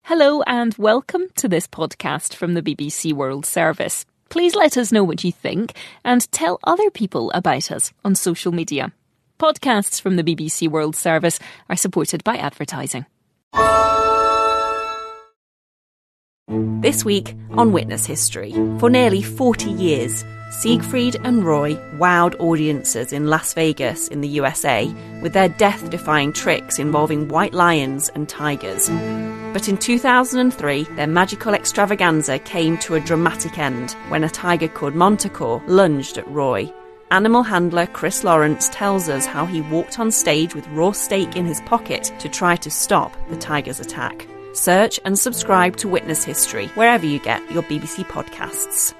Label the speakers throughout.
Speaker 1: Hello and welcome to this podcast from the BBC World Service. Please let us know what you think and tell other people about us on social media. Podcasts from the BBC World Service are supported by advertising. This week on Witness History, for nearly 40 years, Siegfried and Roy wowed audiences in Las Vegas in the USA with their death-defying tricks involving white lions and tigers. But in 2003, their magical extravaganza came to a dramatic end when a tiger called Montecore lunged at Roy. Animal handler Chris Lawrence tells us how he walked on stage with raw steak in his pocket to try to stop the tiger's attack. Search and subscribe to Witness History wherever you get your BBC podcasts.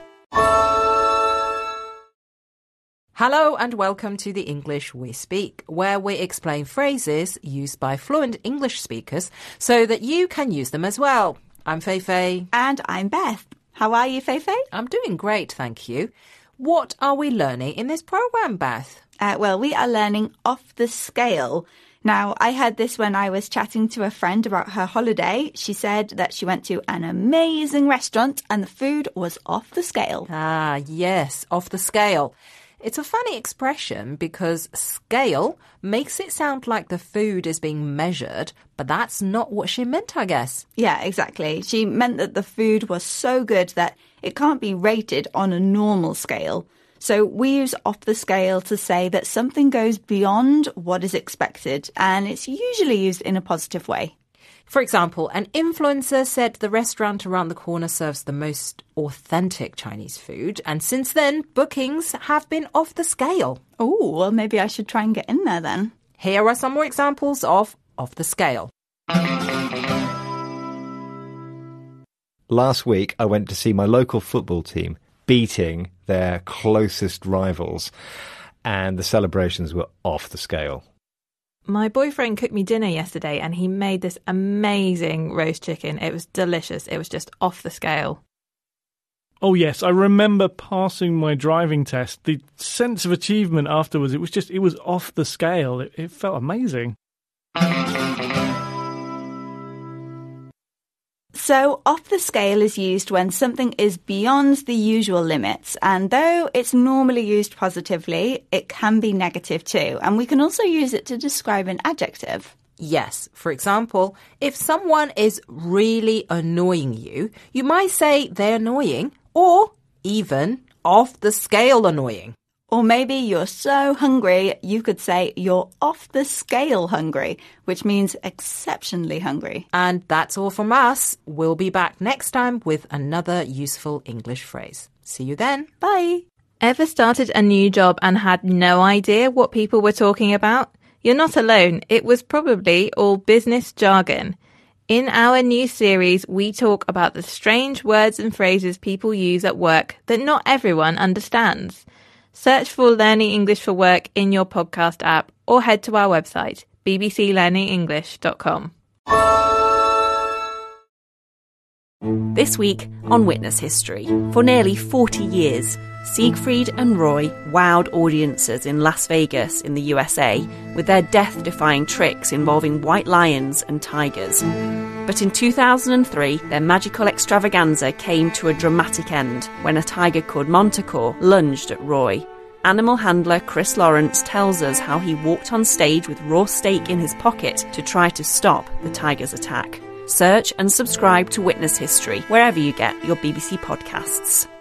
Speaker 2: Hello and welcome to The English We Speak, where we explain phrases used by fluent English speakers so that you can use them as well. I'm Feifei.
Speaker 3: And I'm Beth. How are you, Feifei?
Speaker 2: I'm doing great, thank you. What are we learning in this programme, Beth?
Speaker 3: Well, we are learning off the scale. Now, I heard this when I was chatting to a friend about her holiday. She said that she went to an amazing restaurant and the food was off the scale.
Speaker 2: Ah, yes, off the scale. It's a funny expression because scale makes it sound like the food is being measured, but that's not what she meant, I guess.
Speaker 3: Yeah, exactly. She meant that the food was so good that it can't be rated on a normal scale. So we use off the scale to say that something goes beyond what is expected, and it's usually used in a positive way.
Speaker 2: For example, an influencer said the restaurant around the corner serves the most authentic Chinese food, and since then, bookings have been off the scale.
Speaker 3: Oh, well, maybe I should try and get in there then.
Speaker 2: Here are some more examples of off the scale.
Speaker 4: Last week, I went to see my local football team beating their closest rivals, and the celebrations were off the scale.
Speaker 5: My boyfriend cooked me dinner yesterday and he made this amazing roast chicken. It was delicious. It was just off the scale.
Speaker 6: Oh, yes. I remember passing my driving test. The sense of achievement afterwards, it was off the scale. It felt amazing.
Speaker 3: So, off the scale is used when something is beyond the usual limits, and though it's normally used positively, it can be negative too, and we can also use it to describe an adjective.
Speaker 2: Yes, for example, if someone is really annoying you, you might say they're annoying, or even off the scale annoying.
Speaker 3: Or maybe you're so hungry, you could say you're off the scale hungry, which means exceptionally hungry.
Speaker 2: And that's all from us. We'll be back next time with another useful English phrase. See you then.
Speaker 3: Bye.
Speaker 5: Ever started a new job and had no idea what people were talking about? You're not alone. It was probably all business jargon. In our new series, we talk about the strange words and phrases people use at work that not everyone understands. Search for Learning English for Work in your podcast app or head to our website, bbclearningenglish.com.
Speaker 1: This week on Witness History, for nearly 40 years, Siegfried and Roy wowed audiences in Las Vegas in the USA with their death-defying tricks involving white lions and tigers. But in 2003, their magical extravaganza came to a dramatic end when a tiger called Montecore lunged at Roy. Animal handler Chris Lawrence tells us how he walked on stage with raw steak in his pocket to try to stop the tiger's attack. Search and subscribe to Witness History wherever you get your BBC podcasts.